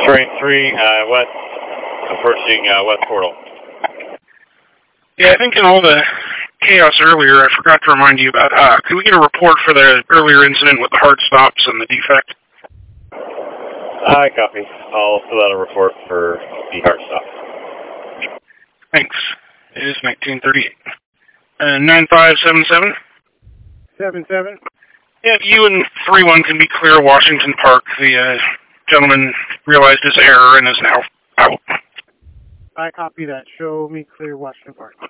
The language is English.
Train 3, west, approaching west portal. Yeah, I think in all the chaos earlier, I forgot to remind you about, could we get a report for the earlier incident with the hard stops and the defect? I copy. I'll fill out a report for the hard stop. Thanks. It is 1938. 9577? 77. Yeah, you and 31 can be clear Washington Park. The gentleman realized his error and is now out. I copy that. Show me clear Washington Park.